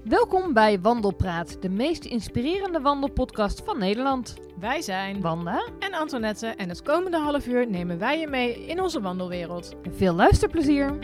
Welkom bij Wandelpraat, de meest inspirerende wandelpodcast van Nederland. Wij zijn Wanda en Antoinette en het komende half uur nemen wij je mee in onze wandelwereld. Veel luisterplezier!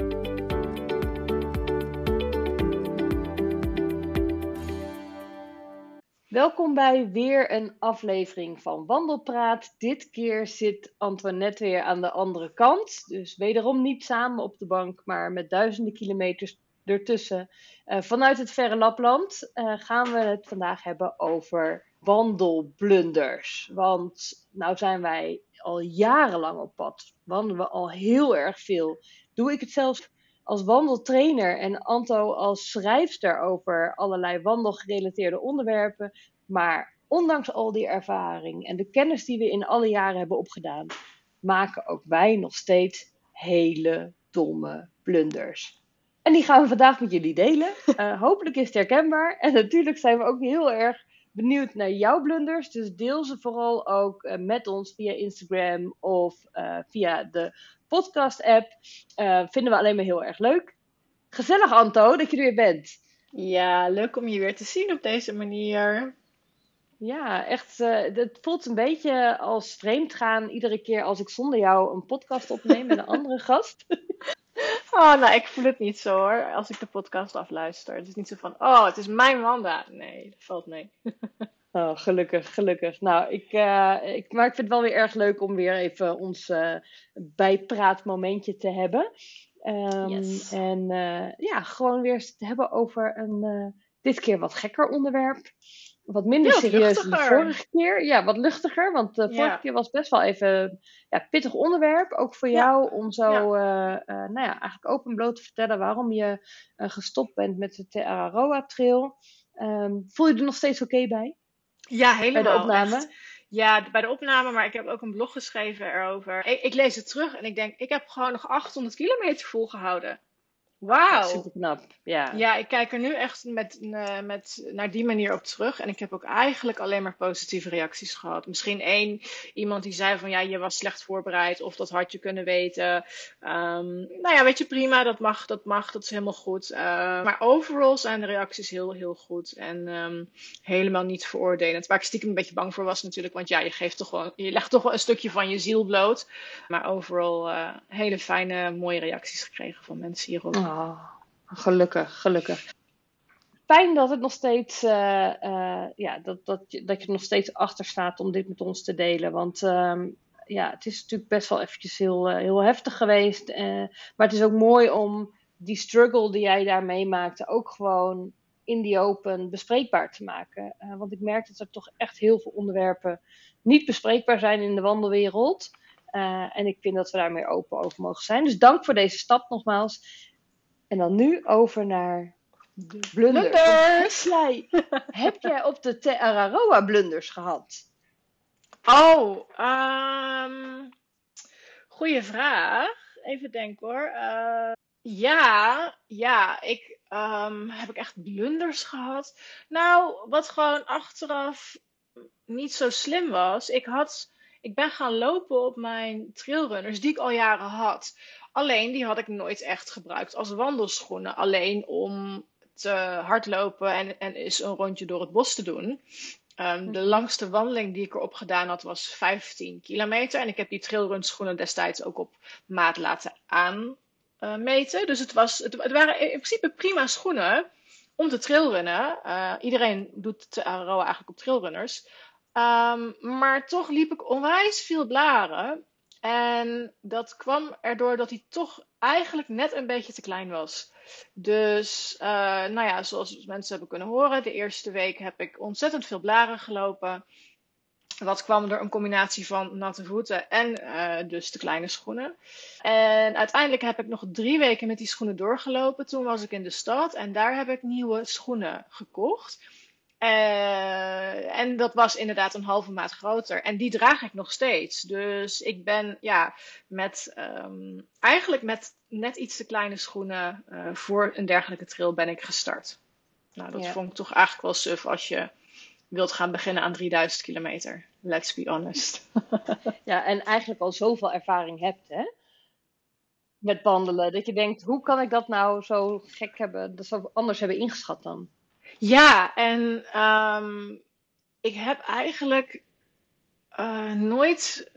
Welkom bij weer een aflevering van Wandelpraat. Dit keer zit Antoinette weer aan de andere kant. Dus wederom niet samen op de bank, maar met duizenden kilometers ertussen. Vanuit het verre Lapland gaan we het vandaag hebben over wandelblunders. Want nou zijn wij al jarenlang op pad. Wandelen we al heel erg veel. Doe ik het zelfs als wandeltrainer en Anto als schrijfster over allerlei wandelgerelateerde onderwerpen. Maar ondanks al die ervaring en de kennis die we in alle jaren hebben opgedaan, maken ook wij nog steeds hele domme blunders. En die gaan we vandaag met jullie delen. Hopelijk is het herkenbaar. En natuurlijk zijn we ook heel erg benieuwd naar jouw blunders. Dus deel ze vooral ook met ons via Instagram of via de podcast-app. Vinden we alleen maar heel erg leuk. Gezellig, Anto, dat je er weer bent. Ja, leuk om je weer te zien op deze manier. Ja, echt. Het voelt een beetje als vreemd gaan iedere keer als ik zonder jou een podcast opneem met een andere gast. Oh, nou, ik voel het niet zo hoor, als ik de podcast afluister. Het is niet zo van, oh, het is mijn Wanda. Nee, dat valt mee. Oh, gelukkig. Nou, maar ik vind het wel weer erg leuk om weer even ons bijpraatmomentje te hebben. Yes. En gewoon weer te hebben over een dit keer wat gekker onderwerp. Wat minder serieus dan de vorige keer. Ja, wat luchtiger. Want de vorige keer was best wel even pittig onderwerp. Ook voor jou om zo eigenlijk open en bloot te vertellen waarom je gestopt bent met de Te Araroa Trail. Voel je er nog steeds oké bij? Ja, helemaal. Bij de opname? Echt. Ja, bij de opname, maar ik heb ook een blog geschreven erover. Ik lees het terug en ik denk, ik heb gewoon nog 800 kilometer volgehouden. Wauw. Super knap, ja. Ja, ik kijk er nu echt naar die manier op terug. En ik heb ook eigenlijk alleen maar positieve reacties gehad. Misschien iemand die zei van, ja, je was slecht voorbereid. Of dat had je kunnen weten. Weet je, prima, dat mag, dat is helemaal goed. Maar overal zijn de reacties heel, heel goed. En helemaal niet veroordelend. Waar ik stiekem een beetje bang voor was natuurlijk. Want ja, je legt toch wel een stukje van je ziel bloot. Maar overal hele fijne, mooie reacties gekregen van mensen hierop. Oh, gelukkig. Fijn dat het nog steeds, dat je er nog steeds achter staat om dit met ons te delen. Want het is natuurlijk best wel eventjes heel heftig geweest. Maar het is ook mooi om die struggle die jij daar meemaakte ook gewoon in die open bespreekbaar te maken. Want ik merk dat er toch echt heel veel onderwerpen niet bespreekbaar zijn in de wandelwereld. En ik vind dat we daar meer open over mogen zijn. Dus dank voor deze stap nogmaals. En dan nu over naar de blunders. Heb jij op de Te Araroa blunders gehad? Oh, goeie vraag. Even denken hoor. Heb ik echt blunders gehad? Nou, wat gewoon achteraf niet zo slim was. Ik ben gaan lopen op mijn trailrunners die ik al jaren had. Alleen die had ik nooit echt gebruikt als wandelschoenen. Alleen om te hardlopen en eens een rondje door het bos te doen. De langste wandeling die ik erop gedaan had was 15 kilometer. En ik heb die trailrunschoenen destijds ook op maat laten aanmeten. Dus het waren in principe prima schoenen om te trailrunnen. Iedereen doet Te Araroa eigenlijk op trailrunners. Maar toch liep ik onwijs veel blaren. En dat kwam erdoor dat hij toch eigenlijk net een beetje te klein was. Dus, zoals mensen hebben kunnen horen, de eerste week heb ik ontzettend veel blaren gelopen. Wat kwam door een combinatie van natte voeten en dus de kleine schoenen. En uiteindelijk heb ik nog 3 weken met die schoenen doorgelopen. Toen was ik in de stad en daar heb ik nieuwe schoenen gekocht. En dat was inderdaad een halve maat groter. En die draag ik nog steeds. Dus ik ben eigenlijk met net iets te kleine schoenen voor een dergelijke trail ben ik gestart. Nou, dat vond ik toch eigenlijk wel suf als je wilt gaan beginnen aan 3000 kilometer. Let's be honest. Ja, en eigenlijk al zoveel ervaring hebt, hè? met wandelen. Dat je denkt, hoe kan ik dat nou zo gek hebben, dat zo anders hebben ingeschat dan? Ja, en ik heb eigenlijk nooit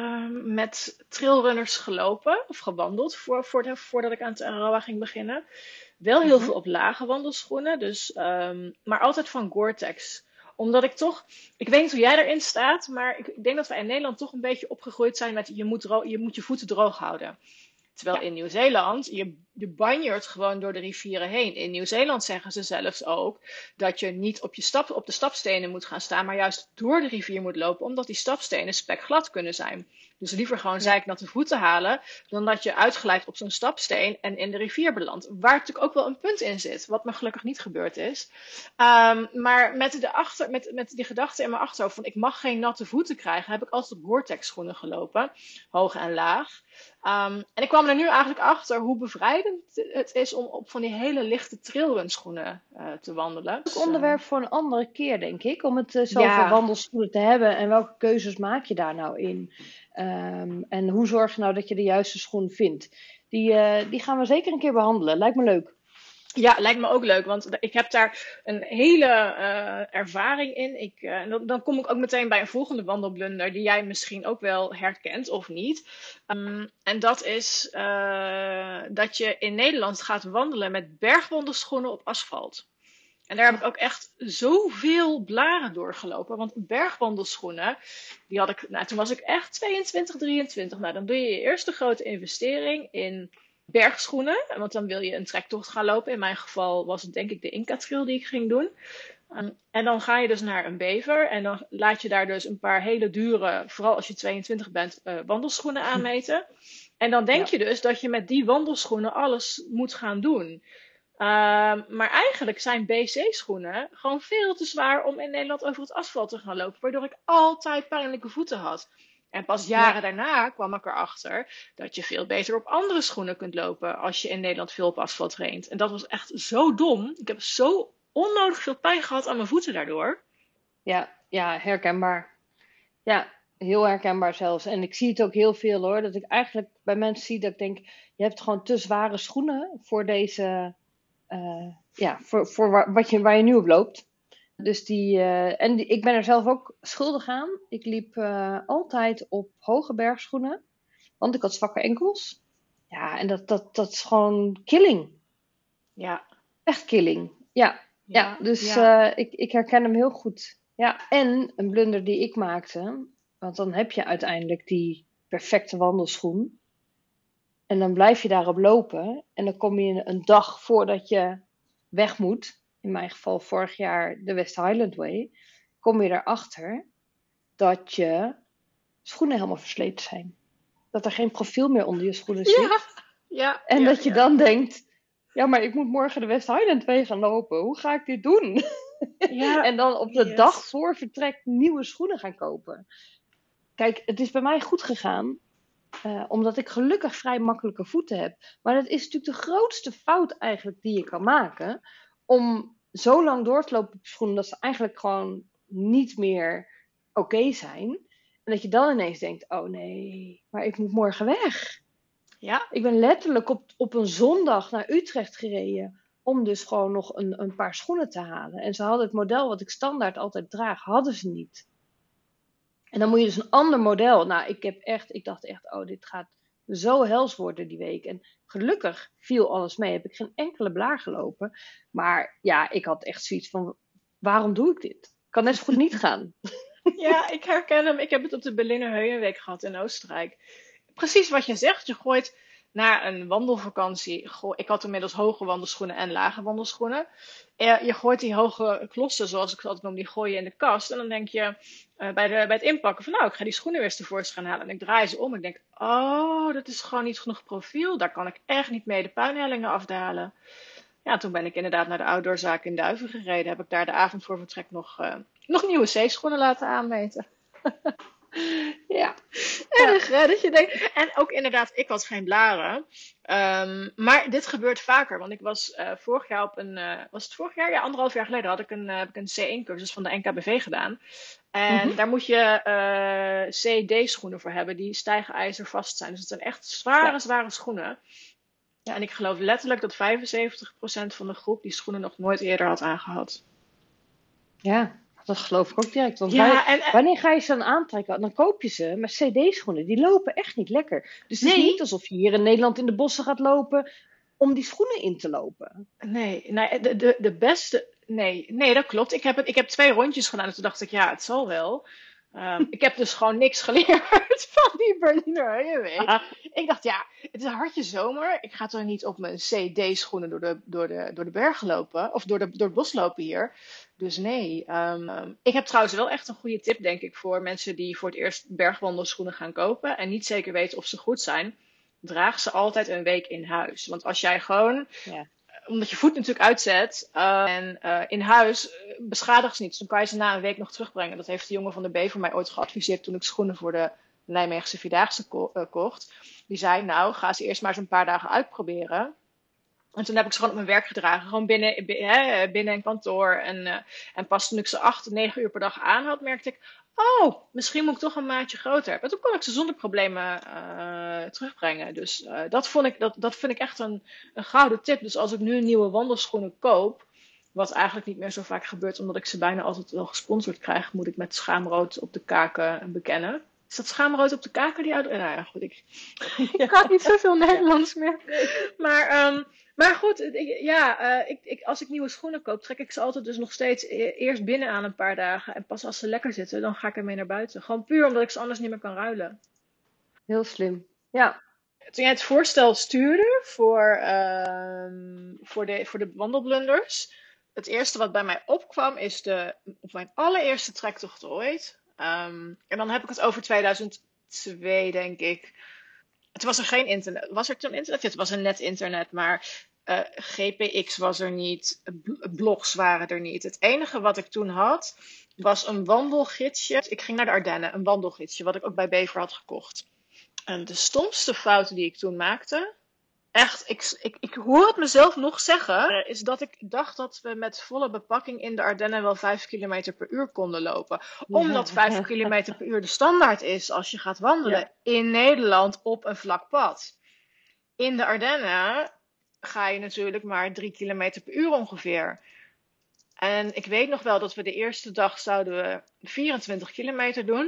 met trailrunners gelopen of gewandeld voordat ik aan het Aroa ging beginnen. Wel heel Mhm. veel op lage wandelschoenen, dus, maar altijd van Gore-Tex. Omdat ik toch, ik weet niet hoe jij erin staat, maar ik denk dat wij in Nederland toch een beetje opgegroeid zijn met je moet je voeten droog houden. Terwijl Ja, in Nieuw-Zeeland, je banjert gewoon door de rivieren heen. In Nieuw-Zeeland zeggen ze zelfs ook dat je niet op de stapstenen moet gaan staan, maar juist door de rivier moet lopen, omdat die stapstenen spekglad kunnen zijn. Dus liever gewoon ja. zeiknatte voeten halen, dan dat je uitglijdt op zo'n stapsteen en in de rivier belandt. Waar natuurlijk ook wel een punt in zit, wat me gelukkig niet gebeurd is. Maar met die gedachte in mijn achterhoofd van ik mag geen natte voeten krijgen, heb ik altijd op Gore-Tex schoenen gelopen, hoog en laag. En ik kwam er nu eigenlijk achter hoe bevrijdend het is om op van die hele lichte trailrunschoenen te wandelen. Ook onderwerp voor een andere keer, denk ik, om het zo over Ja, wandelschoenen te hebben en welke keuzes maak je daar nou in? En hoe zorg je nou dat je de juiste schoen vindt? Die gaan we zeker een keer behandelen. Lijkt me leuk. ja, lijkt me ook leuk, want ik heb daar een hele ervaring in. Dan kom ik ook meteen bij een volgende wandelblunder die jij misschien ook wel herkent of niet. En dat is dat je in Nederland gaat wandelen met bergwandelschoenen op asfalt. En daar heb ik ook echt zoveel blaren doorgelopen. Want bergwandelschoenen, die had ik, nou toen was ik echt 22, 23. Nou, dan doe je je eerste grote investering in bergschoenen. Want dan wil je een trektocht gaan lopen. In mijn geval was het denk ik de Inca Trail die ik ging doen. En dan ga je dus naar een bever. En dan laat je daar dus een paar hele dure, vooral als je 22 bent, wandelschoenen aanmeten. En dan denk Ja. je dus dat je met die wandelschoenen alles moet gaan doen. Maar eigenlijk zijn BC-schoenen gewoon veel te zwaar om in Nederland over het asfalt te gaan lopen. Waardoor ik altijd pijnlijke voeten had. En pas jaren Ja. daarna kwam ik erachter dat je veel beter op andere schoenen kunt lopen als je in Nederland veel op asfalt traint. En dat was echt zo dom. Ik heb zo onnodig veel pijn gehad aan mijn voeten daardoor. Ja, ja, herkenbaar. Ja, heel herkenbaar zelfs. En ik zie het ook heel veel hoor. Dat ik eigenlijk bij mensen zie dat ik denk, je hebt gewoon te zware schoenen voor deze, ja, voor waar je nu op loopt. Dus ik ben er zelf ook schuldig aan. Ik liep altijd op hoge bergschoenen, want ik had zwakke enkels. Ja, en dat is gewoon killing. Ja, Echt killing. Ja, ja, ja, dus ja. ik herken hem heel goed. Ja, en een blunder die ik maakte, want dan heb je uiteindelijk die perfecte wandelschoen. En dan blijf je daarop lopen. En dan kom je een dag voordat je weg moet. In mijn geval vorig jaar de West Highland Way. Kom je erachter dat je schoenen helemaal versleten zijn. Dat er geen profiel meer onder je schoenen Ja, zit. ja, En ja, dat je ja. dan denkt, ja, maar ik moet morgen de West Highland Way gaan lopen. Hoe ga ik dit doen? Ja, En dan op de dag yes. voor vertrek nieuwe schoenen gaan kopen. Kijk, het is bij mij goed gegaan. Omdat ik gelukkig vrij makkelijke voeten heb. Maar dat is natuurlijk de grootste fout eigenlijk die je kan maken. Om zo lang door te lopen op schoenen dat ze eigenlijk gewoon niet meer oké zijn. En dat je dan ineens denkt, oh nee, maar ik moet morgen weg. Ja, Ik ben letterlijk op een zondag naar Utrecht gereden. Om dus gewoon nog een paar schoenen te halen. En ze hadden het model wat ik standaard altijd draag, hadden ze niet. En dan moet je dus een ander model. Nou, ik dacht echt, oh, dit gaat zo hels worden die week. En gelukkig viel alles mee. Heb ik geen enkele blaar gelopen. Maar ja, ik had echt zoiets van, waarom doe ik dit? Kan net zo goed niet gaan. ja, ik herken hem. Ik heb het op de Berliner Heuenweek gehad in Oostenrijk. Precies wat je zegt. Je gooit na een wandelvakantie. Ik had inmiddels hoge wandelschoenen en lage wandelschoenen. Je gooit die hoge klossen, zoals ik het altijd noem, die gooi je in de kast. En dan denk je bij het inpakken van nou, ik ga die schoenen weer eens tevoorschijn halen. En ik draai ze om. Ik denk, oh, dat is gewoon niet genoeg profiel. Daar kan ik echt niet mee de puinhellingen afdalen. Ja, toen ben ik inderdaad naar de outdoorzaak in Duiven gereden. Heb ik daar de avond voor vertrek nog nieuwe zeeschoenen laten aanmeten. Ja, ja. Erg, hè? Dat je denkt. En ook inderdaad, ik had geen blaren. Maar dit gebeurt vaker. Want ik was vorig jaar op een. Was het vorig jaar? Ja, 1,5 jaar geleden heb ik een C1-cursus van de NKBV gedaan. En Mhm. daar moet je CED-schoenen voor hebben, die stijgijzervast zijn. Dus het zijn echt zware, Ja, zware schoenen. En ja. ik geloof letterlijk dat 75% van de groep die schoenen nog nooit eerder had aangehad. Ja, dat geloof ik ook direct. Want Ja, en wanneer ga je ze dan aantrekken? Dan koop je ze, maar CD-schoenen, die lopen echt niet lekker. Dus het is niet nee, alsof je hier in Nederland in de bossen gaat lopen om die schoenen in te lopen. nee, de beste. Nee, nee, dat klopt. Ik heb 2 rondjes gedaan en toen dacht ik, ja, het zal wel. Ik heb dus gewoon niks geleerd van die Berliner Heuvelweg. Ik dacht, ja, het is hartje zomer. Ik ga toch niet op mijn CD-schoenen door de bergen lopen. Of door het bos lopen hier. Dus nee. Ik heb trouwens wel echt een goede tip, denk ik, voor mensen die voor het eerst bergwandelschoenen gaan kopen. En niet zeker weten of ze goed zijn. Draag ze altijd een week in huis. Want als jij gewoon Ja. omdat je voet natuurlijk uitzet en in huis beschadigt ze niet. Dus dan kan je ze na een week nog terugbrengen. Dat heeft de jongen van de B voor mij ooit geadviseerd toen ik schoenen voor de Nijmeegse Vierdaagse kocht. Die zei, nou, ga ze eerst maar eens een paar dagen uitproberen. En toen heb ik ze gewoon op mijn werk gedragen. Gewoon binnen een kantoor. En pas toen ik ze 8 tot 9 uur per dag aan had, merkte ik... Oh, misschien moet ik toch een maatje groter hebben. En toen kon ik ze zonder problemen terugbrengen. Dus dat vind ik echt een gouden tip. Dus als ik nu nieuwe wandelschoenen koop... Wat eigenlijk niet meer zo vaak gebeurt, omdat ik ze bijna altijd wel gesponsord krijg... moet ik met schaamrood op de kaken bekennen. Is dat schaamrood op de kaken die uit... Nou ja, goed, ik praat niet zoveel Ja. Nederlands meer. Nee. Maar goed, als ik nieuwe schoenen koop, trek ik ze altijd dus nog steeds eerst binnen aan een paar dagen. En pas als ze lekker zitten, dan ga ik ermee naar buiten. Gewoon puur omdat ik ze anders niet meer kan ruilen. Heel slim. Ja. Toen jij het voorstel stuurde voor de wandelblunders. Het eerste wat bij mij opkwam is op mijn allereerste trektocht ooit. En dan heb ik het over 2002, denk ik. Toen was er geen internet. Was er toen internet? Ja, het was een net internet, maar GPX was er niet. Blogs waren er niet. Het enige wat ik toen had, was een wandelgidsje. Ik ging naar de Ardennen, een wandelgidsje, wat ik ook bij Bever had gekocht. En de stomste fout die ik toen maakte, echt, ik hoor het mezelf nog zeggen, is dat ik dacht dat we met volle bepakking in de Ardennen wel 5 kilometer per uur konden lopen. Omdat 5 Ja. kilometer per uur de standaard is als je gaat wandelen Ja. in Nederland op een vlak pad. In de Ardennen ga je natuurlijk maar 3 kilometer per uur ongeveer. En ik weet nog wel dat we de eerste dag zouden we 24 kilometer doen.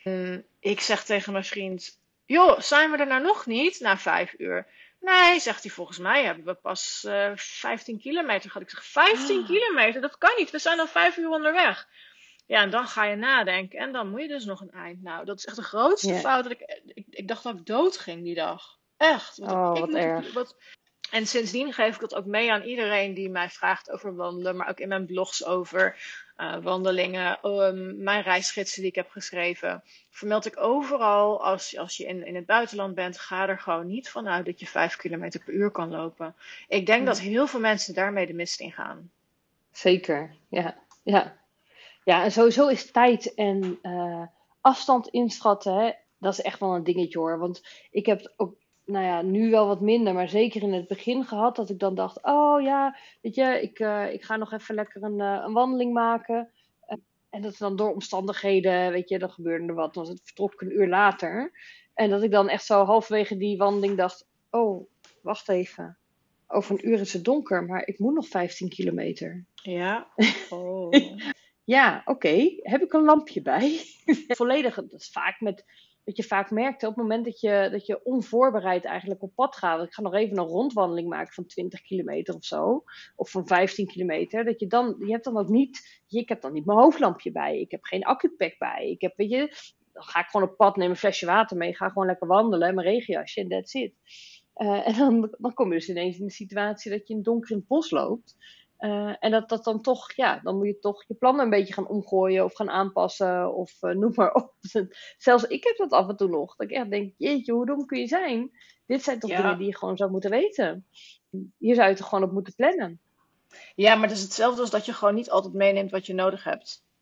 Ik zeg tegen mijn vriend, joh, zijn we er nou nog niet na 5 uur? Nee, zegt hij, volgens mij hebben we pas 15 kilometer gehad. Ik zeg, 15 kilometer? Dat kan niet, we zijn al 5 uur onderweg. Ja, en dan ga je nadenken en dan moet je dus nog een eind. Nou, dat is echt de grootste Ja. fout. Ik dacht dat ik dood ging die dag. Echt. Oh, wat erg. En sindsdien geef ik dat ook mee aan iedereen die mij vraagt over wandelen. Maar ook in mijn blogs over wandelingen. Mijn reisgidsen die ik heb geschreven. Vermeld ik overal, als je in het buitenland bent, ga er gewoon niet vanuit dat je 5 kilometer per uur kan lopen. Ik denk dat heel veel mensen daarmee de mist in gaan. Zeker. Ja. Ja. Ja, en sowieso is tijd en afstand inschatten, hè, dat is echt wel een dingetje hoor. Want ik heb het ook, nou ja, nu wel wat minder, maar zeker in het begin gehad dat ik dan dacht, oh ja, weet je, ik ga nog even lekker een wandeling maken. En dat dan door omstandigheden, weet je, dan gebeurde er wat, dan was het vertrok ik een uur later. En dat ik dan echt zo halverwege die wandeling dacht, oh, wacht even. Over een uur is het donker, maar ik moet nog 15 kilometer. Ja. Oh. Ja, oké. Heb ik een lampje bij? Volledig, dat is vaak wat je vaak merkt, hè, op het moment dat je onvoorbereid eigenlijk op pad gaat. Ik ga nog even een rondwandeling maken van 20 kilometer of zo. Of van 15 kilometer. Je hebt dan ook niet, ik heb dan niet mijn hoofdlampje bij. Ik heb geen accupack bij. Weet je, dan ga ik gewoon op pad, neem een flesje water mee. Ga gewoon lekker wandelen, mijn regenjasje en that's it. En dan kom je dus ineens in de situatie dat je in het donker in het bos loopt. En dat dan toch, ja, dan moet je toch je plannen een beetje gaan omgooien of gaan aanpassen of noem maar op. Zelfs ik heb dat af en toe nog. Dat ik echt denk, jeetje, hoe dom kun je zijn? Dit zijn toch Ja. dingen die je gewoon zou moeten weten. Hier zou je toch gewoon op moeten plannen. Ja, maar het is hetzelfde als dat je gewoon niet altijd meeneemt wat je nodig hebt.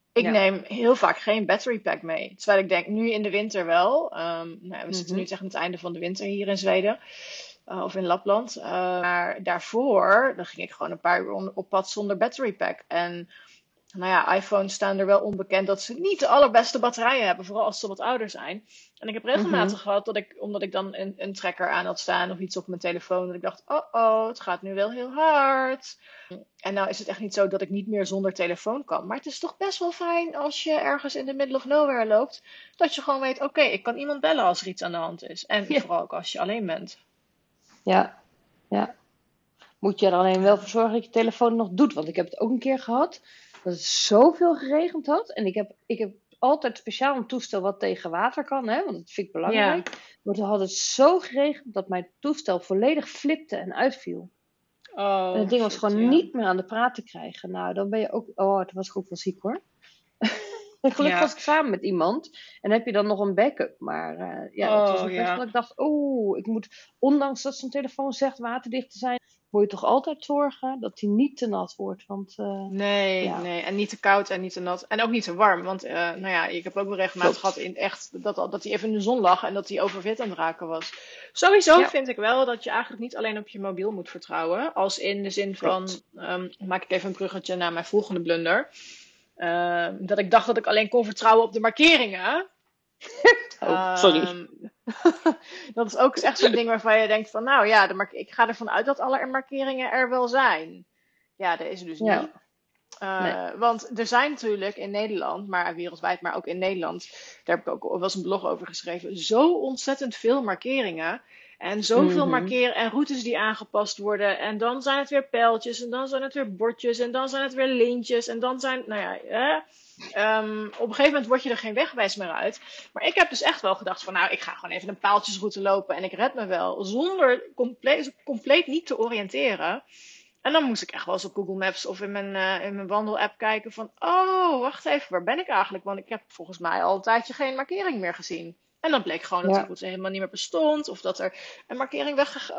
Ik Ja. neem heel vaak geen battery pack mee. Terwijl ik denk, nu in de winter wel. Nou, we zitten Mhm. nu tegen het einde van de winter hier in Zweden. Of in Lapland. Maar daarvoor, dan ging ik gewoon een paar uur op pad zonder battery pack. En nou ja, iPhones staan er wel onbekend dat ze niet de allerbeste batterijen hebben. Vooral als ze wat ouder zijn. En ik heb Mhm. regelmatig gehad dat omdat ik dan een tracker aan had staan of iets op mijn telefoon. Dat ik dacht, oh, het gaat nu wel heel hard. En nou is het echt niet zo dat ik niet meer zonder telefoon kan. Maar het is toch best wel fijn als je ergens in the middle of nowhere loopt. Dat je gewoon weet, oké, ik kan iemand bellen als er iets aan de hand is. En Ja. vooral ook als je alleen bent. Ja. Ja. Moet je er alleen wel Ja. voor zorgen dat je telefoon nog doet. Want ik heb het ook een keer gehad dat het zoveel geregend had. En ik heb altijd speciaal een toestel wat tegen water kan, hè, want dat vind ik Ja. belangrijk. Maar toen had het zo geregend dat mijn toestel volledig flipte en uitviel. En het Oh, ding was shit, gewoon ja. niet meer aan de praat te krijgen. Nou, dan ben je ook... Oh, toen was ik ook wel ziek hoor. En gelukkig was Ja. ik samen met iemand. En heb je dan nog een backup. Maar ja, het was Oh, ook echt ja. dat ik dacht... ik moet... Ondanks dat zo'n telefoon zegt waterdicht te zijn... moet je toch altijd zorgen dat die niet te nat wordt. Want Nee, ja, nee. En niet te koud en niet te nat. En ook niet te warm. Want nou ja, ik heb ook wel regelmatig gehad klopt. in echt dat hij even in de zon lag en dat hij oververhit aan het raken was. Sowieso Ja, vind ik wel dat je eigenlijk niet alleen op je mobiel moet vertrouwen. Als in de zin van, klopt. maak ik even een bruggetje naar mijn volgende blunder. Dat ik dacht dat ik alleen kon vertrouwen op de markeringen. Oh, sorry. Ehm, dat is ook echt zo'n ding waarvan je denkt van, nou ja, ik ga ervan uit dat alle markeringen er wel zijn. Ja, dat is dus niet. Ja, nee. Want er zijn natuurlijk in Nederland, maar wereldwijd, maar ook in Nederland, daar heb ik ook wel eens een blog over geschreven, zo ontzettend veel markeringen. En zoveel Mhm. markeren en routes die aangepast worden. En dan zijn het weer pijltjes, en dan zijn het weer bordjes, en dan zijn het weer lintjes. En dan zijn, nou ja, op een gegeven moment word je er geen wegwijs meer uit. Maar ik heb dus echt wel gedacht van, nou, ik ga gewoon even een paaltjesroute lopen en ik red me wel. Zonder compleet niet te oriënteren. En dan moest ik echt wel eens op Google Maps of in mijn wandelapp kijken van, oh, wacht even, waar ben ik eigenlijk? Want ik heb volgens mij al een tijdje geen markering meer gezien. En dan bleek gewoon dat die Ja. route helemaal niet meer bestond. Of dat er een markering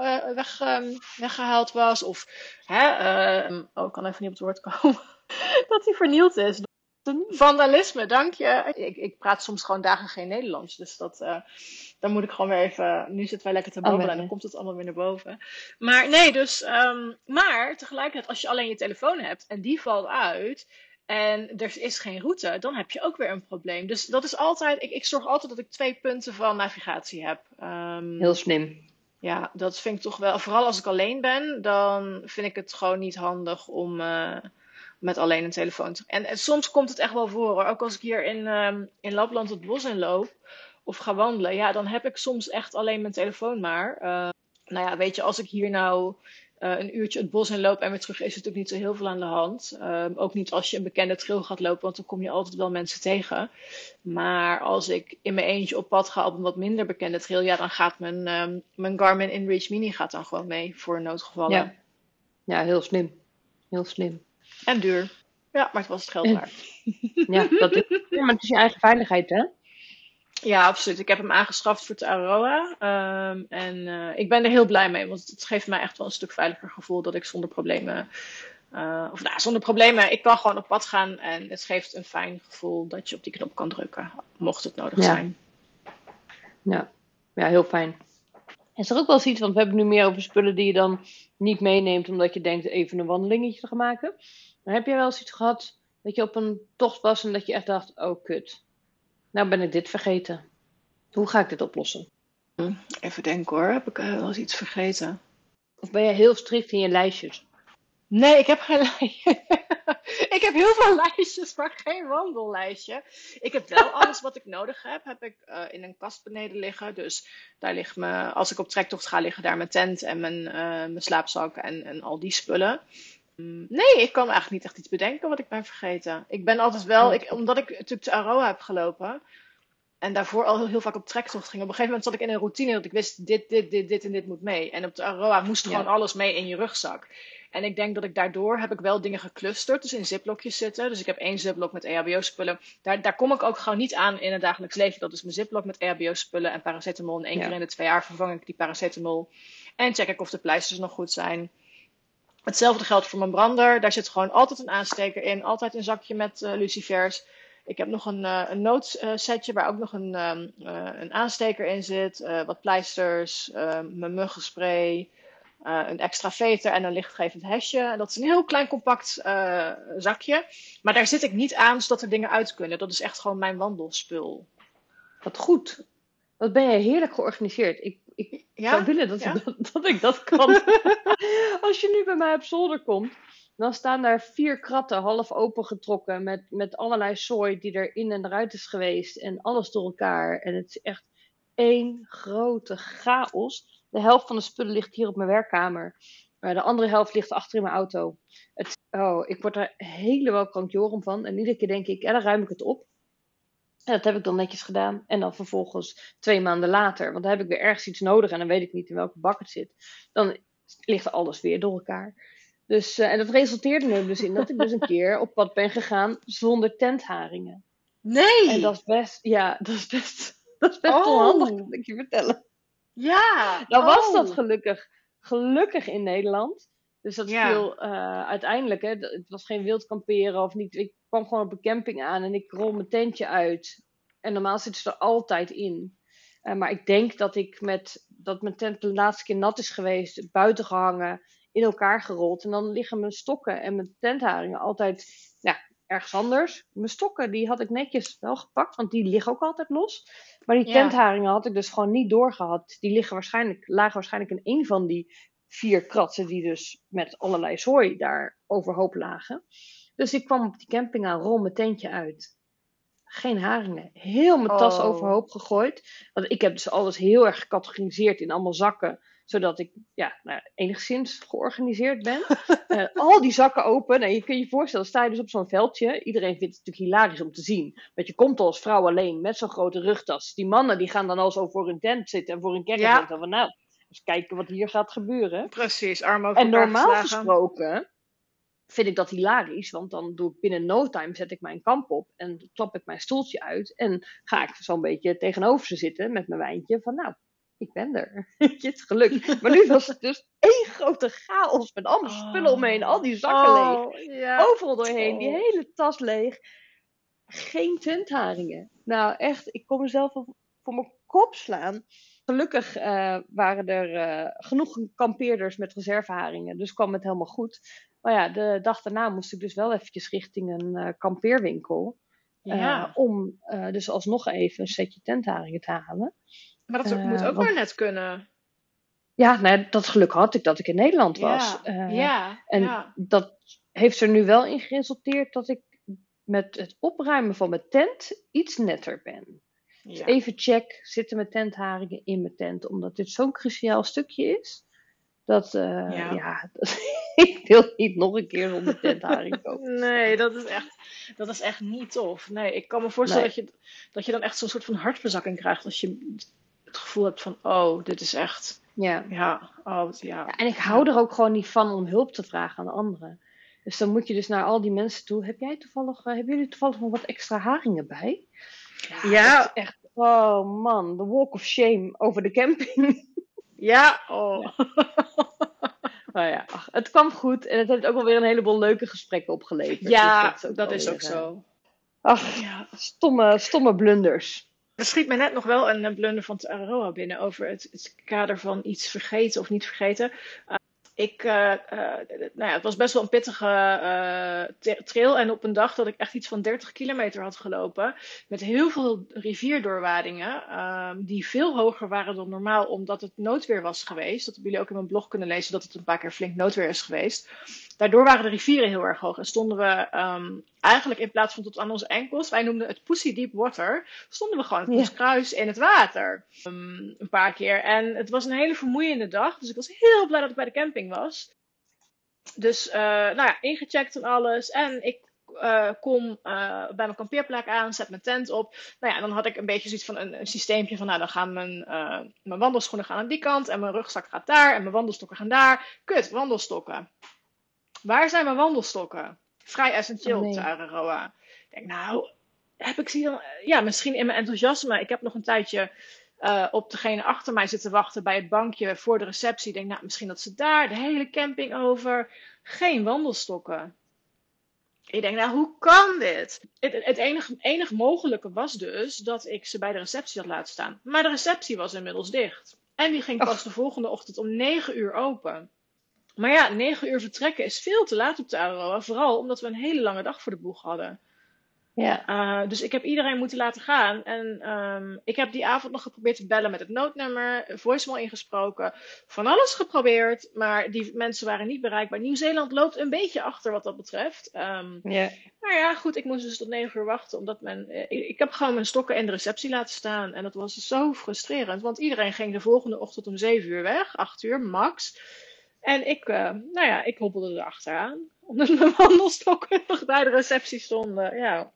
weggehaald was. Of, ik kan even niet op het woord komen. Dat die vernield is. Vandalisme, dank je. Ik praat soms gewoon dagen geen Nederlands. Dus dan moet ik gewoon weer even. Nu zitten wij lekker te babbelen en dan Aanwennen. komt het allemaal weer naar boven. Maar nee, dus. Maar tegelijkertijd, als je alleen je telefoon hebt en die valt uit. En er is geen route, dan heb je ook weer een probleem. Dus dat is altijd. Ik zorg altijd dat ik 2 punten van navigatie heb. Heel slim. Ja, dat vind ik toch wel. Vooral als ik alleen ben, dan vind ik het gewoon niet handig om met alleen een telefoon te. En soms komt het echt wel voor hoor. Ook als ik hier in Lapland het bos in loop of ga wandelen, ja, dan heb ik soms echt alleen mijn telefoon maar. Nou ja, weet je, als ik hier nou een uurtje het bos in loop en weer terug, is er natuurlijk niet zo heel veel aan de hand. Ook niet als je een bekende trail gaat lopen, want dan kom je altijd wel mensen tegen. Maar als ik in mijn eentje op pad ga op een wat minder bekende trail, ja, dan gaat mijn Garmin InReach Mini gaat dan gewoon mee voor noodgevallen. Ja, ja, heel slim. Heel slim. En duur. Ja, maar het was het geld En, waard. ja, dat is, ja, maar het is je eigen veiligheid, hè? Ja, absoluut. Ik heb hem aangeschaft voor het Aroa. Ik ben er heel blij mee, want het geeft mij echt wel een stuk veiliger gevoel dat ik zonder problemen. Zonder problemen. Ik kan gewoon op pad gaan en het geeft een fijn gevoel dat je op die knop kan drukken, mocht het nodig Ja, zijn. ja, ja, heel fijn. Is er ook wel eens iets, want we hebben nu meer over spullen die je dan niet meeneemt omdat je denkt even een wandelingetje te gaan maken. Maar heb jij wel eens iets gehad dat je op een tocht was en dat je echt dacht, oh kut, nou ben ik dit vergeten. Hoe ga ik dit oplossen? Even denken hoor, heb ik wel eens iets vergeten? Of ben je heel strikt in je lijstjes? Nee, ik heb geen lijstje. Ik heb heel veel lijstjes, maar geen wandellijstje. Ik heb wel alles wat ik nodig heb ik in een kast beneden liggen. Dus daar ligt als ik op trektocht ga, liggen daar mijn tent en mijn slaapzak en al die spullen. Nee, ik kan eigenlijk niet echt iets bedenken wat ik ben vergeten. Ik ben altijd wel, Ja, omdat ik natuurlijk de Aroa heb gelopen en daarvoor al heel vaak op trektocht ging. Op een gegeven moment zat ik in een routine dat ik wist, dit en dit moet mee. En op de Aroa moest gewoon ja, alles mee in je rugzak. En ik denk dat ik daardoor heb ik wel dingen geclusterd, dus in ziplokjes zitten. Dus ik heb 1 ziplok met EHBO-spullen. Daar kom ik ook gewoon niet aan in het dagelijks leven. Dat is mijn ziplok met EHBO-spullen en paracetamol. En 1 keer in ja, de 2 jaar vervang ik die paracetamol. En check ik of de pleisters nog goed zijn. Hetzelfde geldt voor mijn brander. Daar zit gewoon altijd een aansteker in. Altijd een zakje met lucifers. Ik heb nog een noodsetje waar ook nog een aansteker in zit. Wat pleisters, mijn muggenspray, een extra veter en een lichtgevend hesje. En dat is een heel klein compact zakje. Maar daar zit ik niet aan zodat er dingen uit kunnen. Dat is echt gewoon mijn wandelspul. Wat goed. Wat ben je heerlijk georganiseerd. Ik zou Ja? willen Ja? dat ik dat kan. Als je nu bij mij op zolder komt, dan staan daar 4 kratten half opengetrokken met allerlei zooi die er in en eruit is geweest en alles door elkaar. En het is echt één grote chaos. De helft van de spullen ligt hier op mijn werkkamer. De andere helft ligt achter in mijn auto. Ik word er helemaal krankjorum van. En iedere keer denk ik, dan ruim ik het op. En dat heb ik dan netjes gedaan. En dan vervolgens 2 maanden later, want dan heb ik weer ergens iets nodig en dan weet ik niet in welke bak het zit. Dan ligt er alles weer door elkaar. Dus, en dat resulteerde er dus in dat ik dus een keer op pad ben gegaan zonder tentharingen. En Nee! dat is best, ja, dat is best onhandig, Oh! kan ik je vertellen. Ja! Nou was dat Oh! gelukkig in Nederland. Dus dat Ja. viel uiteindelijk, hè, het was geen wild kamperen of niet. Ik kwam gewoon op een camping aan en ik rol mijn tentje uit. En normaal zit ze er altijd in. Maar ik denk dat mijn tent de laatste keer nat is geweest, buiten gehangen, in elkaar gerold. En dan liggen mijn stokken en mijn tentharingen altijd ja, ergens anders. Mijn stokken, die had ik netjes wel gepakt, want die liggen ook altijd los. Maar die Ja. tentharingen had ik dus gewoon niet doorgehad. Die lagen waarschijnlijk in een van die 4 kratsen die dus met allerlei zooi daar overhoop lagen. Dus ik kwam op die camping aan, rol mijn tentje uit. Geen haringen. Heel mijn tas Oh. overhoop gegooid. Want ik heb dus alles heel erg gecategoriseerd in allemaal zakken. Zodat ik enigszins georganiseerd ben. Al die zakken open. En je kunt je voorstellen, sta je dus op zo'n veldje. Iedereen vindt het natuurlijk hilarisch om te zien. Want je komt al als vrouw alleen met zo'n grote rugtas. Die mannen die gaan dan al zo voor hun tent zitten en voor hun caravan. Ja, Van nou, eens kijken wat hier gaat gebeuren. precies. Armen over En elkaar normaal geslagen. gesproken vind ik dat hilarisch, want dan doe ik binnen no time, zet ik mijn kamp op en klap ik mijn stoeltje uit en ga ik zo'n beetje tegenover ze zitten met mijn wijntje van nou, ik ben er. Het is gelukt. Maar nu was het dus één grote chaos met allemaal spullen omheen, al die zakken leeg, Oh, ja. overal doorheen, die Oh. hele tas leeg. Geen tentharingen. Nou echt, ik kon mezelf voor mijn kop slaan. Gelukkig waren er genoeg kampeerders met reserveharingen, dus kwam het helemaal goed. Maar ja, de dag daarna moest ik dus wel eventjes richting een kampeerwinkel. Ja. Om dus alsnog even een setje tentharingen te halen. Maar dat moet ook Want maar net kunnen. ja, nou, dat geluk had ik dat ik in Nederland was. Ja. Ja. En Ja. dat heeft er nu wel in geresulteerd dat ik met het opruimen van mijn tent iets netter ben. Dus Ja. even check, zitten mijn tentharingen in mijn tent? Omdat dit zo'n cruciaal stukje is. Dat, ik wil niet nog een keer zonder tentharing kopen. Nee, dat is echt niet tof. Nee, ik kan me voorstellen Nee. dat je dan echt zo'n soort van hartverzakking krijgt als je het gevoel hebt van, oh, dit is echt, Ja. ja, oh, ja. Ja, en ik hou er ook gewoon niet van om hulp te vragen aan anderen. Dus dan moet je dus naar al die mensen toe. Hebben jullie toevallig nog wat extra haringen bij? Ja. Dat is echt, oh man, the walk of shame over de camping. Ja, oh. Nou ja, ach, het kwam goed en het heeft ook wel weer een heleboel leuke gesprekken opgeleverd. Ja, Dus dat is wel ook weer, zo. Ach, Ja. stomme blunders. Er schiet mij net nog wel een blunder van Tararoa binnen over het kader van iets vergeten of niet vergeten. Het was best wel een pittige trail. En op een dag dat ik echt iets van 30 kilometer had gelopen. Met heel veel rivierdoorwadingen. Die veel hoger waren dan normaal omdat het noodweer was geweest. Dat hebben jullie ook in mijn blog kunnen lezen dat het een paar keer flink noodweer is geweest. Daardoor waren de rivieren heel erg hoog. En stonden we eigenlijk in plaats van tot aan onze enkels. Wij noemden het Pussy Deep Water. Stonden we gewoon poeskruis in het water. Een paar keer. En het was een hele vermoeiende dag. Dus ik was heel blij dat ik bij de camping was. Dus ingecheckt en alles. En ik kom bij mijn kampeerplek aan, zet mijn tent op. Nou ja, dan had ik een beetje zoiets van een systeempje van, nou, dan gaan mijn wandelschoenen gaan aan die kant en mijn rugzak gaat daar en mijn wandelstokken gaan daar. Kut, wandelstokken. Waar zijn mijn wandelstokken? Vrij essentieel op Tararoa. Ik denk, nou, heb ik ze dan... Ja, misschien in mijn enthousiasme. Ik heb nog een tijdje op degene achter mij zitten wachten bij het bankje voor de receptie. Ik denk, nou, misschien dat ze daar de hele camping over. Geen wandelstokken. Ik denk, nou, hoe kan dit? Het enige mogelijke was dus dat ik ze bij de receptie had laten staan. Maar de receptie was inmiddels dicht. En die ging pas Och, de volgende ochtend om 9 uur open. Maar ja, 9 uur vertrekken is veel te laat op de Aroa. Vooral omdat we een hele lange dag voor de boeg hadden. ja. Dus ik heb iedereen moeten laten gaan. En ik heb die avond nog geprobeerd te bellen met het noodnummer. Voicemail ingesproken. Van alles geprobeerd. Maar die mensen waren niet bereikbaar. Nieuw-Zeeland loopt een beetje achter wat dat betreft. Ja. Maar ja, goed. Ik moest dus tot 9 uur wachten. Omdat ik heb gewoon mijn stokken in de receptie laten staan. En dat was zo frustrerend. Want iedereen ging de volgende ochtend om 7 uur weg. 8 uur max. En ik hobbelde erachteraan. Omdat mijn wandelstokken nog bij de receptie stonden. Ja.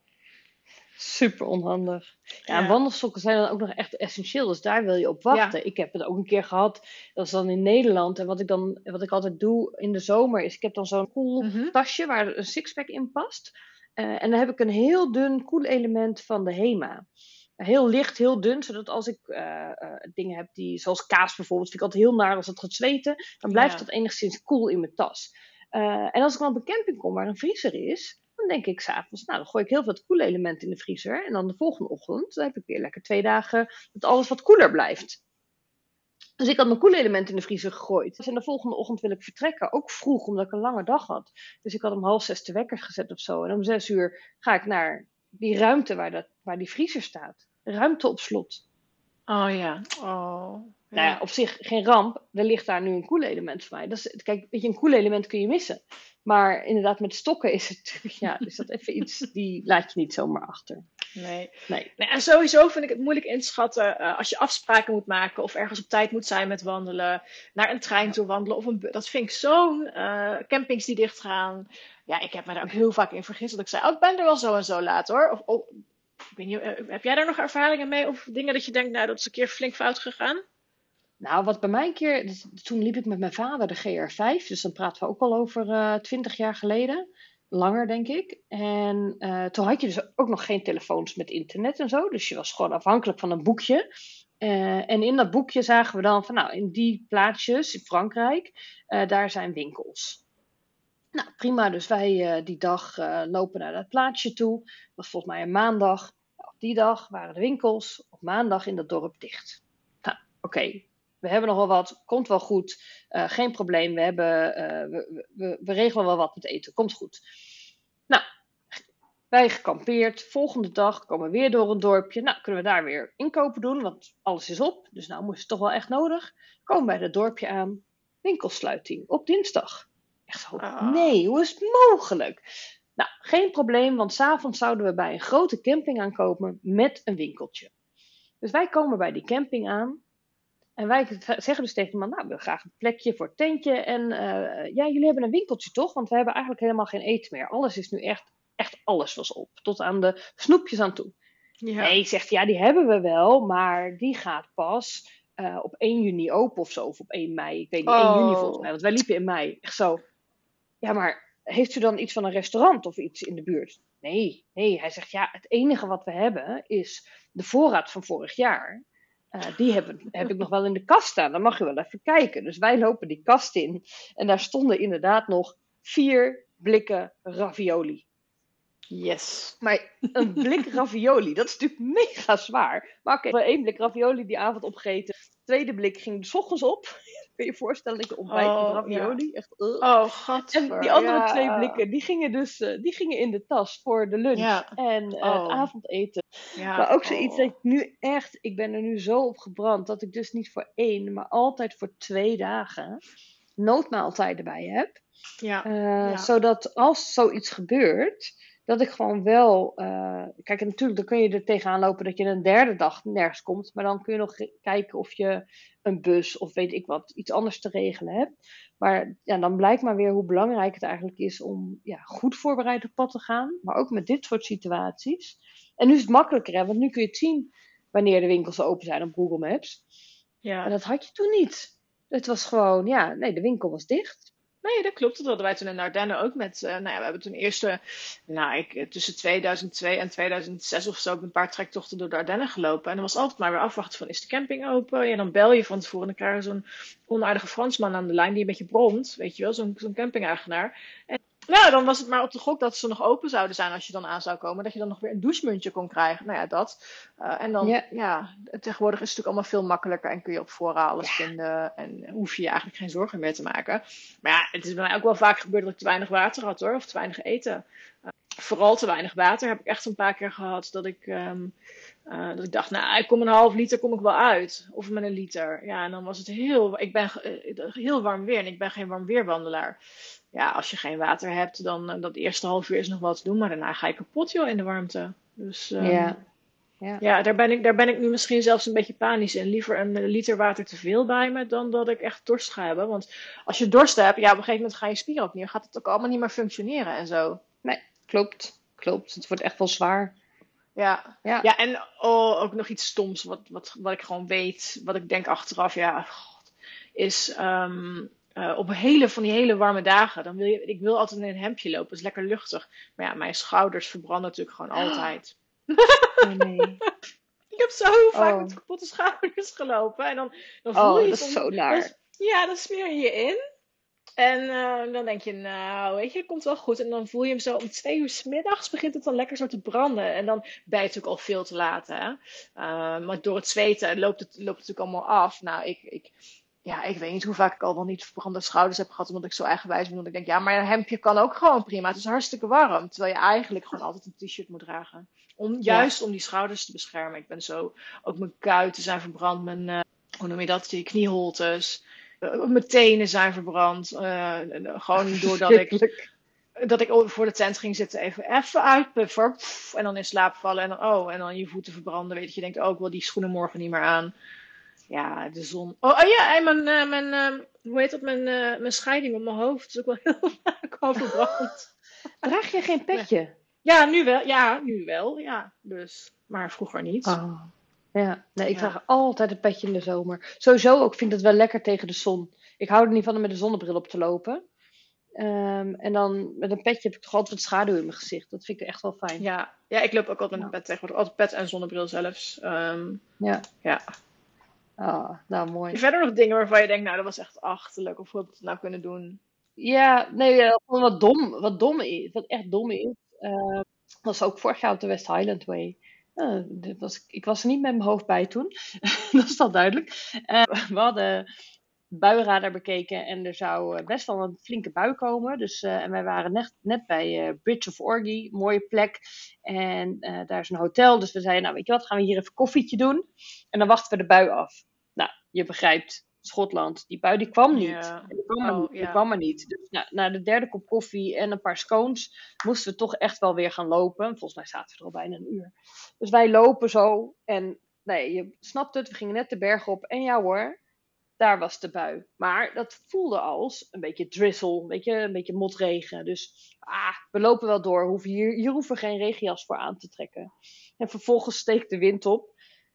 Super onhandig. Ja, en Ja. wandelstokken zijn dan ook nog echt essentieel, dus daar wil je op Ja. wachten. Ik heb het ook een keer gehad, dat is dan in Nederland. En wat ik altijd doe in de zomer, is ik heb dan zo'n koel Mhm. tasje waar een sixpack in past. En dan heb ik een heel dun koelelement van de Hema. Heel licht, heel dun, zodat als ik dingen heb die, zoals kaas bijvoorbeeld, vind ik altijd heel naar als het gaat zweten, dan blijft Ja. dat enigszins koel in mijn tas. En als ik dan op een camping kom waar een vriezer is, dan denk ik s'avonds, nou, dan gooi ik heel veel koelelement in de vriezer. En dan de volgende ochtend, dan heb ik weer lekker 2 dagen dat alles wat koeler blijft. Dus ik had mijn koelelement in de vriezer gegooid. Dus en de volgende ochtend wil ik vertrekken, ook vroeg, omdat ik een lange dag had. Dus ik had om 5:30 de wekker gezet of zo. En om 6 uur ga ik naar die ruimte waar die vriezer staat. Ruimte op slot. Oh ja. Oh. Nou ja, Ja. op zich geen ramp. Er ligt daar nu een koelelement voor mij. Kijk, weet je, een koelelement kun je missen. Maar inderdaad, met stokken is het natuurlijk, ja, is dat even iets, die laat je niet zomaar achter. Nee. Nee. Nee. En sowieso vind ik het moeilijk inschatten als je afspraken moet maken of ergens op tijd moet zijn met wandelen, naar een trein toe wandelen of dat vind ik zo'n campings die dichtgaan. Ja, ik heb me daar ook heel vaak in vergist dat ik zei, oh, ik ben er wel zo en zo laat hoor. Ik weet niet, heb jij daar nog ervaringen mee of dingen dat je denkt, nou, dat is een keer flink fout gegaan? Nou, wat bij mij een keer, toen liep ik met mijn vader de GR5, dus dan praten we ook al over 20 jaar geleden. Langer, denk ik. En toen had je dus ook nog geen telefoons met internet en zo. Dus je was gewoon afhankelijk van een boekje. En in dat boekje zagen we dan van, nou, in die plaatsjes in Frankrijk, daar zijn winkels. Nou, prima. Dus wij die dag lopen naar dat plaatsje toe. Dat was volgens mij een maandag. Nou, op die dag waren de winkels op maandag in dat dorp dicht. Nou, oké. We hebben nog wel wat. Komt wel goed. Geen probleem. We regelen wel wat met eten. Komt goed. Nou, wij gekampeerd. Volgende dag komen we weer door een dorpje. Nou, kunnen we daar weer inkopen doen. Want alles is op. Dus nou moest het toch wel echt nodig. Komen bij dat dorpje aan. Winkelsluiting op dinsdag. Echt zo, Ah. nee, hoe is het mogelijk? Nou, geen probleem, want s'avonds zouden we bij een grote camping aankomen met een winkeltje. Dus wij komen bij die camping aan. En wij zeggen dus tegen de man, nou, we willen graag een plekje voor het tentje. En ja, jullie hebben een winkeltje toch? Want we hebben eigenlijk helemaal geen eten meer. Alles is nu echt alles was op. Tot aan de snoepjes aan toe. Ja. Nee, zegt hij, ja, die hebben we wel, maar die gaat pas op 1 juni open of zo. Of op 1 mei. Ik weet niet, 1 juni volgens mij. Want wij liepen in mei. Echt zo. Ja, maar heeft u dan iets van een restaurant of iets in de buurt? Nee. Hij zegt, ja, het enige wat we hebben is de voorraad van vorig jaar. Die heb ik nog wel in de kast staan. Dan mag je wel even kijken. Dus wij lopen die kast in. En daar stonden inderdaad nog 4 blikken ravioli. Yes. Maar een blik ravioli, dat is natuurlijk mega zwaar. Maar oké, we hebben 1 blik ravioli die avond opgegeten. De tweede blik ging 's ochtends op. Kun je je voorstellen dat je ontbijt met Oh, ravioli? Echt, Oh, En die gadver. andere 2 Ja. blikken, die gingen in de tas voor de lunch Ja. en het Oh. avondeten. Ja. Maar ook zoiets dat Oh. ik nu echt, ik ben er nu zo op gebrand, dat ik dus niet voor 1, maar altijd voor 2 dagen noodmaaltijden bij heb. Ja. Ja. Zodat als zoiets gebeurt, dat ik gewoon wel. Kijk, en natuurlijk, dan kun je er tegenaan lopen dat je een derde dag nergens komt. Maar dan kun je nog kijken of je een bus of weet ik wat, iets anders te regelen hebt. Maar ja, dan blijkt maar weer hoe belangrijk het eigenlijk is om goed voorbereid op pad te gaan. Maar ook met dit soort situaties. En nu is het makkelijker, hè, want nu kun je het zien wanneer de winkels open zijn op Google Maps. Ja. En dat had je toen niet. Het was gewoon, nee, de winkel was dicht. Nee, dat klopt. Dat hadden wij toen in de Ardennen ook met. We hebben toen eerst tussen 2002 en 2006 of zo heb ik een paar trektochten door de Ardennen gelopen. En dan was altijd maar weer afwachten van is de camping open? Ja, dan bel je van tevoren en dan krijg je zo'n onaardige Fransman aan de lijn die een beetje bromt, weet je wel, zo'n camping-eigenaar. En Nou, dan was het maar op de gok dat ze nog open zouden zijn als je dan aan zou komen. Dat je dan nog weer een douchemuntje kon krijgen. Nou ja, dat. En dan, Ja, ja, tegenwoordig is het natuurlijk allemaal veel makkelijker. En kun je op voorraad alles ja, vinden. En hoef je je eigenlijk geen zorgen meer te maken. Maar ja, het is bij mij ook wel vaak gebeurd dat ik te weinig water had hoor. Of te weinig eten. Vooral te weinig water heb ik echt een paar keer gehad. Dat ik dacht, nou, ik kom een half liter kom ik wel uit. Of met een liter. Ja, en dan was het heel warm weer. En ik ben geen warm weerwandelaar. Ja, als je geen water hebt, dan dat eerste half uur is nog wel te doen. Maar daarna ga je kapot, joh, in de warmte. Dus ja, ja. ja, daar ben ik nu misschien zelfs een beetje panisch in. Liever een liter water te veel bij me dan dat ik echt dorst ga hebben. Want als je dorst hebt, ja, op een gegeven moment gaan je spieren ook niet. Gaat het ook allemaal niet meer functioneren en zo. Nee, klopt. Klopt. Het wordt echt wel zwaar. Ja, Ja. ja en ook nog iets stoms, wat ik gewoon weet, wat ik denk achteraf, ja, god, is op van die hele warme dagen, ik wil altijd in een hemdje lopen, dat is lekker luchtig. Maar ja, mijn schouders verbranden natuurlijk gewoon altijd. Oh nee. Ik heb zo vaak Oh, met kapotte schouders gelopen en dan voel oh, je dat het is zo naar. ja, dan smeer je je in. En dan denk je, nou, weet je, het komt wel goed. En dan voel je hem zo om 2 uur 's middags begint het dan lekker zo te branden. En dan ben je natuurlijk al veel te laat, hè. Maar door het zweten loopt het natuurlijk allemaal af. Nou, ja, ik weet niet hoe vaak ik al wel niet verbrande schouders heb gehad, omdat ik zo eigenwijs ben. Dat ik denk, ja, maar een hemdje kan ook gewoon prima. Het is hartstikke warm. Terwijl je eigenlijk gewoon altijd een t-shirt moet dragen. Ja. Juist om die schouders te beschermen. Ik ben zo, ook mijn kuiten zijn verbrand, hoe noem je dat, die knieholtes. Mijn tenen zijn verbrand. Gewoon doordat Verschrikkelijk. ik voor de tent ging zitten, even uitpuffen. En dan in slaap vallen. En dan je voeten verbranden. Weet je, je denkt ook wel die schoenen morgen niet meer aan. Ja, de zon. Oh ja, en hoe heet dat? Mijn scheiding op mijn hoofd is ook wel heel vaak al verbrand. Draag je geen Nee. petje? Ja, nu wel. Ja, nu wel. Ja, dus. Maar vroeger niet. Oh. Ja, nee, ik Ja. draag altijd een petje in de zomer. Sowieso ook vind ik het wel lekker tegen de zon. Ik hou er niet van om met een zonnebril op te lopen. En dan met een petje heb ik toch altijd wat schaduw in mijn gezicht. Dat vind ik echt wel fijn. Ja, ik loop ook altijd met een Ja. pet tegenwoordig. Altijd pet en zonnebril zelfs. Ja. Ja. Ah, nou mooi. Verder nog dingen waarvan je denkt, nou, dat was echt achterlijk. Of hoe heb ik het nou kunnen doen? Ja, nee, gewoon wat dom is. Wat echt dom is. Was ook vorig jaar op de West Highland Way. Ik was er niet met mijn hoofd bij toen. Dat is al duidelijk. We hadden buienradar bekeken en er zou best wel een flinke bui komen. Dus, en wij waren net bij Bridge of Orgy, mooie plek. En daar is een hotel. Dus we zeiden, nou weet je wat, gaan we hier even koffietje doen. En dan wachten we de bui af. Nou, je begrijpt, Schotland, die bui die kwam niet. Ja. En die kwam maar niet. Oh, Die ja. kwam maar niet. Dus na de derde kop koffie en een paar scones moesten we toch echt wel weer gaan lopen. Volgens mij zaten we er al bijna een uur. Dus wij lopen zo en nee, je snapt het, we gingen net de berg op. En ja hoor, daar was de bui. Maar dat voelde als een beetje drizzle, weet je, een beetje motregen. Dus we lopen wel door. Hier hoeven we geen regenjas voor aan te trekken. En vervolgens steekt de wind op.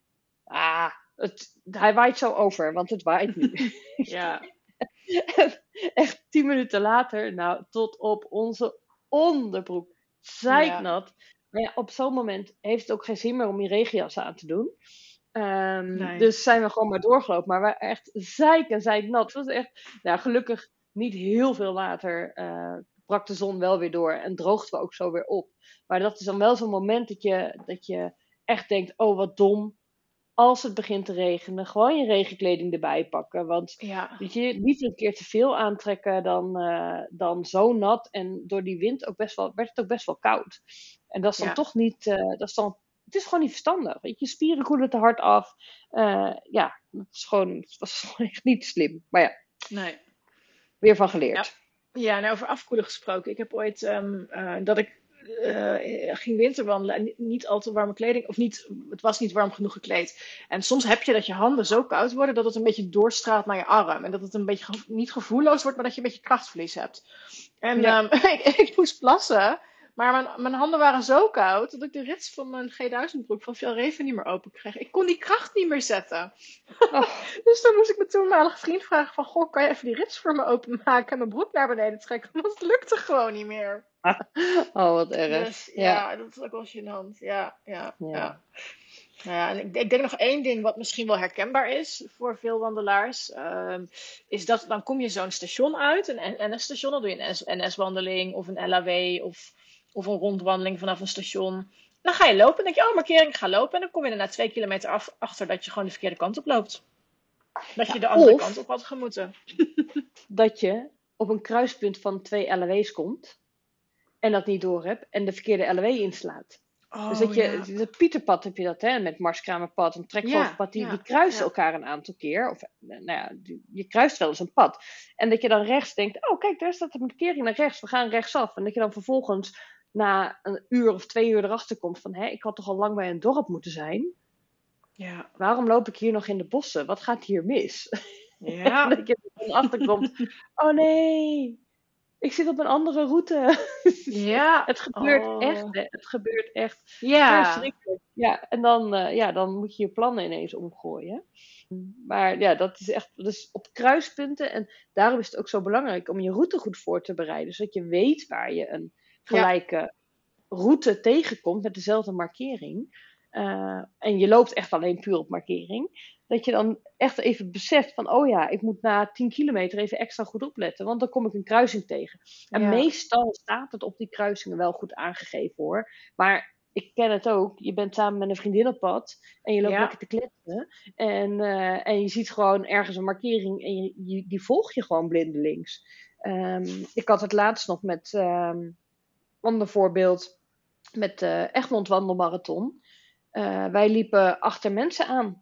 Hij waait zo over, want het waait nu. Ja. Echt 10 minuten later, nou, tot op onze onderbroek. Ja. Zeiknat. Maar ja, op zo'n moment heeft het ook geen zin meer om je regenjas aan te doen. Nee. Dus zijn we gewoon maar doorgelopen. Maar we echt zeiknat. Het was echt, nou, gelukkig niet heel veel later brak de zon wel weer door. En droogden we ook zo weer op. Maar dat is dan wel zo'n moment dat je echt denkt, oh wat dom. Als het begint te regenen, gewoon je regenkleding erbij pakken. Want Ja. weet je, niet een keer te veel aantrekken dan zo nat. En door die wind werd het ook best wel koud. En dat is dan Ja. toch niet, het is gewoon niet verstandig. Weet je, spieren koelen te hard af. Ja, het was gewoon echt niet slim. Maar ja, Nee. weer van Ja. geleerd. Ja, nou over afkoelen gesproken. Ik heb ooit dat ik ging winterwandelen en niet al te warme kleding, of niet, het was niet warm genoeg gekleed. En soms heb je dat je handen zo koud worden dat het een beetje doorstraalt naar je arm. En dat het een beetje niet gevoelloos wordt, maar dat je een beetje krachtverlies hebt. En Ja. ik moest plassen, maar mijn handen waren zo koud dat ik de rits van mijn G1000 broek van Fjallraven niet meer open kreeg. Ik kon die kracht niet meer zetten. Oh, Dus toen moest ik mijn toenmalige vriend vragen van, goh, kan je even die rits voor me openmaken en mijn broek naar beneden trekken? Want het lukte gewoon niet meer. oh wat erg. Dus Ja. ja, dat is ook wel gênant. Ja. Ja. Nou ja, en ik denk nog één ding wat misschien wel herkenbaar is voor veel wandelaars. Is dat dan kom je zo'n station uit, een NS-station, dan doe je een NS-wandeling of een LAW of een rondwandeling vanaf een station. Dan ga je lopen en denk je, oh, markering, ik ga lopen. En dan kom je er na 2 kilometer achter dat je gewoon de verkeerde kant op loopt. Dat je Ja, de andere kant of op had gemoeten. dat je op een kruispunt van 2 LEW's komt en dat niet door hebt en de verkeerde LEW inslaat. Dus dat Oh je, ja. het Pieterpad heb je dat, hè, met Marskramerpad en Ja, Trekvogelpad, die ja, kruisen ja. elkaar een aantal keer. Of, nou ja, je kruist wel eens een pad. En dat je dan rechts denkt, oh kijk, daar staat een markering naar rechts, we gaan rechtsaf. En dat je dan vervolgens na een uur of 2 uur erachter komt van, hé, ik had toch al lang bij een dorp moeten zijn. Ja, Waarom loop ik hier nog in de bossen? Wat gaat hier mis? En ja. dat je er dan achter komt, oh nee, ik zit op een andere route. Ja. Het gebeurt echt, Oh. hè. Het gebeurt echt Ja. verschrikkelijk. Ja, en dan, ja, dan moet je je plannen ineens omgooien. Maar ja, dat is echt dus op kruispunten. En daarom is het ook zo belangrijk om je route goed voor te bereiden. Zodat je weet waar je een Ja. gelijke route tegenkomt met dezelfde markering. En je loopt echt alleen puur op markering. Dat je dan echt even beseft van, oh ja, ik moet na 10 kilometer even extra goed opletten. Want dan kom ik een kruising tegen. En Ja. meestal staat het op die kruisingen wel goed aangegeven hoor. Maar ik ken het ook. Je bent samen met een vriendin op pad. En je loopt Ja. lekker te kletsen. En je ziet gewoon ergens een markering. En die volg je gewoon blindelings. Ik had het laatst nog met ander voorbeeld. Met de Egmond Wandelmarathon. Wij liepen achter mensen aan.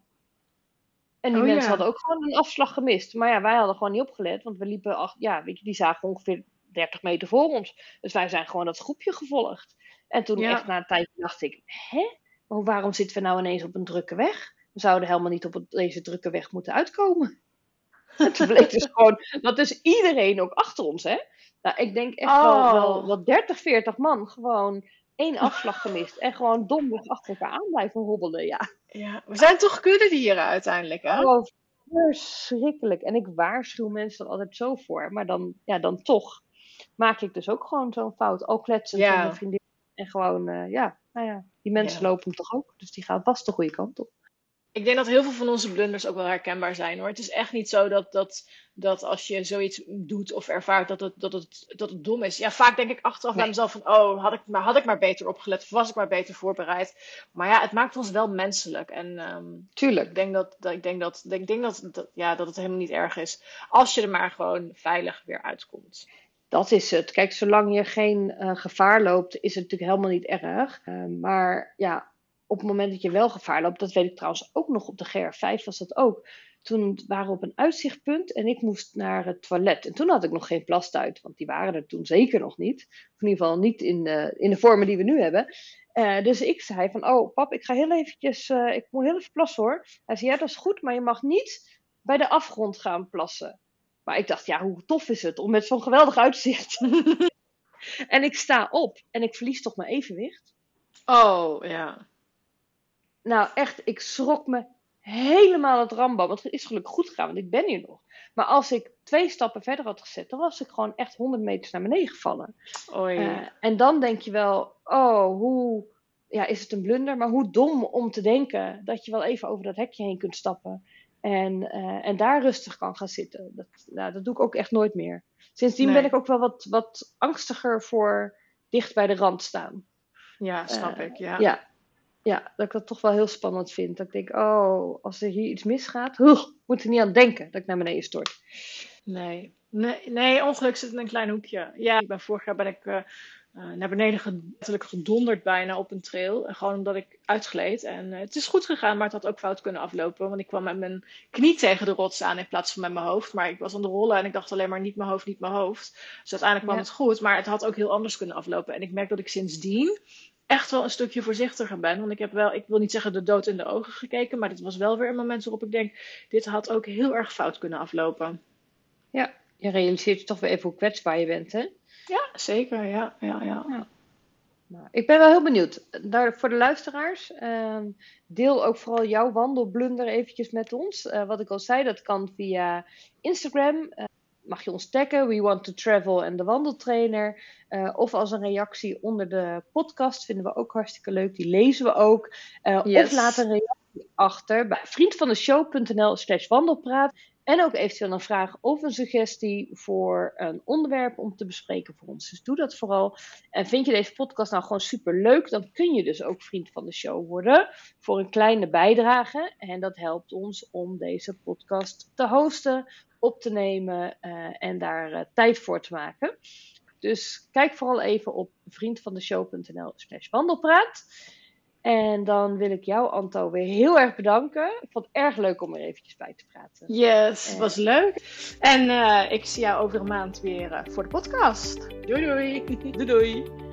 En die Oh mensen ja. hadden ook gewoon een afslag gemist. Maar ja, wij hadden gewoon niet opgelet. Want we liepen, ja, weet je, die zagen ongeveer 30 meter voor ons. Dus wij zijn gewoon dat groepje gevolgd. En toen echt Ja. na een tijdje dacht ik, hè? Maar waarom zitten we nou ineens op een drukke weg? We zouden helemaal niet op deze drukke weg moeten uitkomen. En toen bleek dus gewoon, dat dus iedereen ook achter ons, hè? Nou, ik denk echt Oh. wel 30, 40 man gewoon één afslag gemist. En gewoon domweg achter elkaar aan blijven hobbelen, ja. Ja. We zijn toch kuddeldieren uiteindelijk, hè? Oh, verschrikkelijk. En ik waarschuw mensen er altijd zo voor. Maar dan, ja, dan toch maak ik dus ook gewoon zo'n fout. Al kletsend met mijn Ja. vriendin. En gewoon, ja, nou ja, die mensen Ja. lopen hem toch ook. Dus die gaan vast de goede kant op. Ik denk dat heel veel van onze blunders ook wel herkenbaar zijn, hoor. Het is echt niet zo dat als je zoiets doet of ervaart dat het dom is. Ja, vaak denk ik achteraf bij Nee, mezelf van, oh, had ik maar beter opgelet of was ik maar beter voorbereid. Maar ja, het maakt ons wel menselijk. En ik tuurlijk. denk dat het helemaal niet erg is. Als je er maar gewoon veilig weer uitkomt. Dat is het. Kijk, zolang je geen gevaar loopt, is het natuurlijk helemaal niet erg. Maar ja, op het moment dat je wel gevaar loopt, dat weet ik trouwens ook nog op de GR5 was dat ook. Toen waren we op een uitzichtpunt en ik moest naar het toilet. En toen had ik nog geen plastuit, want die waren er toen zeker nog niet. Of in ieder geval niet in de vormen die we nu hebben. Dus ik zei van, oh pap, ik ga heel eventjes, ik moet heel even plassen hoor. Hij zei, ja dat is goed, maar je mag niet bij de afgrond gaan plassen. Maar ik dacht, ja, hoe tof is het om met zo'n geweldig uitzicht. En ik sta op en ik verlies toch mijn evenwicht. Oh, ja. Nou, echt, ik schrok me helemaal het rambo. Want het is gelukkig goed gegaan, want ik ben hier nog. Maar als ik 2 stappen verder had gezet, dan was ik gewoon echt 100 meters naar beneden gevallen. Oei. En dan denk je wel, oh, hoe, ja, is het een blunder? Maar hoe dom om te denken dat je wel even over dat hekje heen kunt stappen. En daar rustig kan gaan zitten. Dat doe ik ook echt nooit meer. Sindsdien ben Nee. ik ook wel wat angstiger voor dicht bij de rand staan. Ja, snap Eh, ik, ja. ja, ja, dat ik dat toch wel heel spannend vind. Dat ik denk, oh, als er hier iets misgaat, moet er niet aan denken dat ik naar beneden stort. Nee. Nee, ongeluk zit in een klein hoekje. Ja, vorig jaar ben ik naar beneden letterlijk gedonderd bijna op een trail. Gewoon omdat ik uitgleed. En het is goed gegaan, maar het had ook fout kunnen aflopen. Want ik kwam met mijn knie tegen de rots aan in plaats van met mijn hoofd. Maar ik was aan de rollen en ik dacht alleen maar niet mijn hoofd, niet mijn hoofd. Dus uiteindelijk kwam Ja, het goed, maar het had ook heel anders kunnen aflopen. En ik merk dat ik sindsdien echt wel een stukje voorzichtiger ben. Want ik wil niet zeggen de dood in de ogen gekeken. Maar dit was wel weer een moment waarop ik denk, dit had ook heel erg fout kunnen aflopen. ja. Je realiseert je toch weer even hoe kwetsbaar je bent, hè? Ja, zeker. Ja, ja, ja. Ja. Nou, ik ben wel heel benieuwd. Voor de luisteraars, deel ook vooral jouw wandelblunder eventjes met ons. Wat ik al zei, dat kan via Instagram. mag je ons taggen, We Want to Travel en de Wandeltrainer. Of als een reactie onder de podcast, vinden we ook hartstikke leuk. Die lezen we ook. Of laat een reactie achter bij vriendvandeshow.nl/wandelpraat. En ook eventueel een vraag of een suggestie voor een onderwerp om te bespreken voor ons. Dus doe dat vooral. En vind je deze podcast nou gewoon super leuk, dan kun je dus ook vriend van de show worden voor een kleine bijdrage. En dat helpt ons om deze podcast te hosten, op te nemen en daar tijd voor te maken. Dus kijk vooral even op vriendvandeshow.nl/wandelpraat. En dan wil ik jou, Anto, weer heel erg bedanken. Ik vond het erg leuk om er eventjes bij te praten. Yes, was leuk. En ik zie jou over een maand weer voor de podcast. Doei doei. Doei doei.